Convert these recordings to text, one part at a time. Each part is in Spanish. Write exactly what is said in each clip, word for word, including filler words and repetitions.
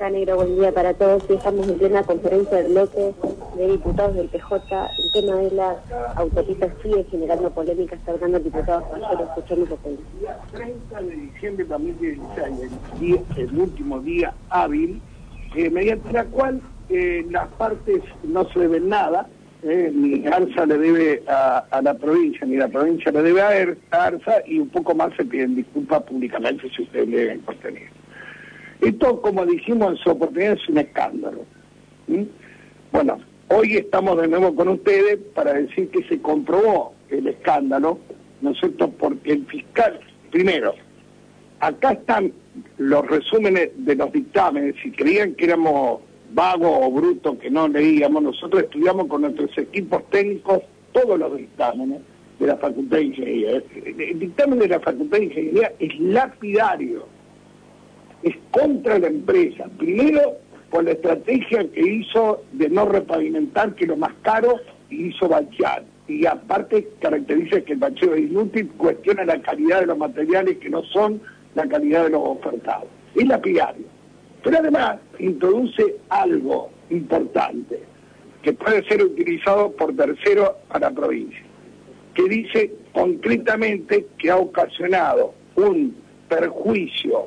Blanca Negro, buen día para todos. Hoy estamos en plena conferencia de bloque de diputados del P J. El tema de la autopista sigue generando polémica. Está hablando el diputado Caballero. Escuchemos lo que dice. treinta de diciembre de dos mil dieciséis, el, día, el último día hábil, eh, mediante la cual eh, las partes no se deben nada, eh, ni ARSA le debe a, a la provincia, ni la provincia le debe a, er, a ARSA, y un poco más se piden disculpas públicamente si ustedes le deben contenido. Esto, como dijimos en su oportunidad, es un escándalo. ¿Mm? Bueno, hoy estamos de nuevo con ustedes para decir que se comprobó el escándalo, ¿no es cierto?, porque el fiscal, primero, acá están los resúmenes de los dictámenes. Si creían que éramos vagos o brutos, que no leíamos, nosotros estudiamos con nuestros equipos técnicos todos los dictámenes de la Facultad de Ingeniería. El dictamen de la Facultad de Ingeniería es lapidario, es contra la empresa. Primero, por la estrategia que hizo de no repavimentar, que es lo más caro, y hizo bachear. Y aparte caracteriza que el bacheo es inútil, cuestiona la calidad de los materiales que no son la calidad de los ofertados. Es lapidario. Pero además introduce algo importante, que puede ser utilizado por terceros a la provincia, que dice concretamente que ha ocasionado un perjuicio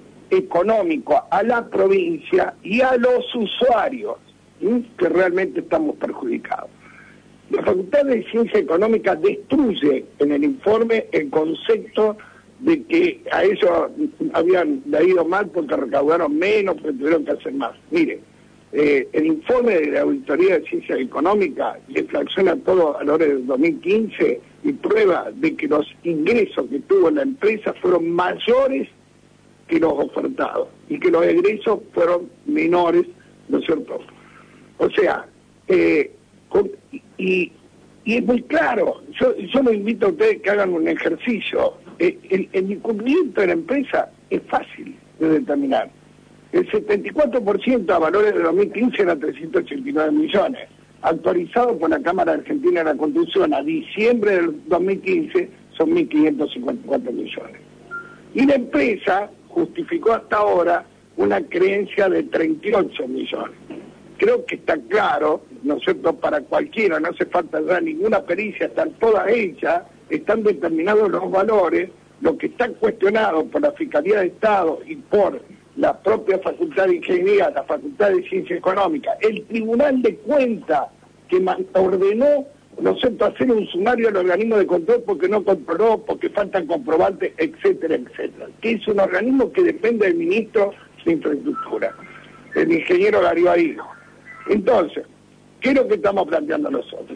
económico a la provincia y a los usuarios, ¿sí?, que realmente estamos perjudicados. La Facultad de Ciencia Económica destruye en el informe el concepto de que a ellos habían ido mal porque recaudaron menos, porque tuvieron que hacer más. Mire, eh, el informe de la Auditoría de Ciencia Económica le fracciona todos los valores del dos mil quince y prueba de que los ingresos que tuvo la empresa fueron mayores que los ofertados y que los egresos fueron menores, ¿no es cierto? O sea, eh, con, y, y es muy claro, yo, yo los invito a ustedes que hagan un ejercicio. El, el, el incumplimiento de la empresa es fácil de determinar. El setenta y cuatro por ciento a valores de dos mil quince eran trescientos ochenta y nueve millones, actualizado por la Cámara Argentina de la Construcción a diciembre del dos mil quince son mil quinientos cincuenta y cuatro millones. Y la empresa justificó hasta ahora una creencia de treinta y ocho millones. Creo que está claro, ¿no es cierto?, para cualquiera, no hace falta ya ninguna pericia, están todas hechas, están determinados los valores. Lo que está cuestionado por la Fiscalía de Estado y por la propia Facultad de Ingeniería, la Facultad de Ciencia Económica, el Tribunal de Cuentas que ordenó, ¿no es cierto?, hacer un sumario al organismo de control porque no controló, porque faltan comprobantes, etcétera, etcétera, que es un organismo que depende del ministro de Infraestructura, el ingeniero Garibay. Entonces, ¿qué es lo que estamos planteando nosotros?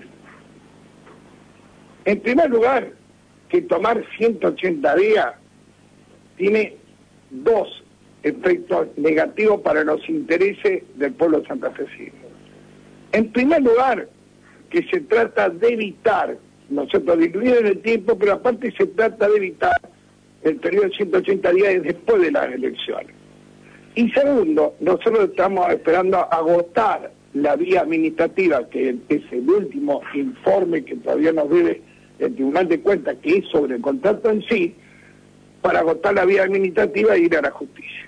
En primer lugar, que tomar ciento ochenta días tiene dos efectos negativos para los intereses del pueblo santafesino. En primer lugar, que se trata de evitar, nosotros diluir en el tiempo, pero aparte se trata de evitar el periodo de ciento ochenta días después de las elecciones. Y segundo, nosotros estamos esperando agotar la vía administrativa, que es el último informe que todavía nos debe el Tribunal de Cuentas, que es sobre el contrato en sí, para agotar la vía administrativa e ir a la justicia.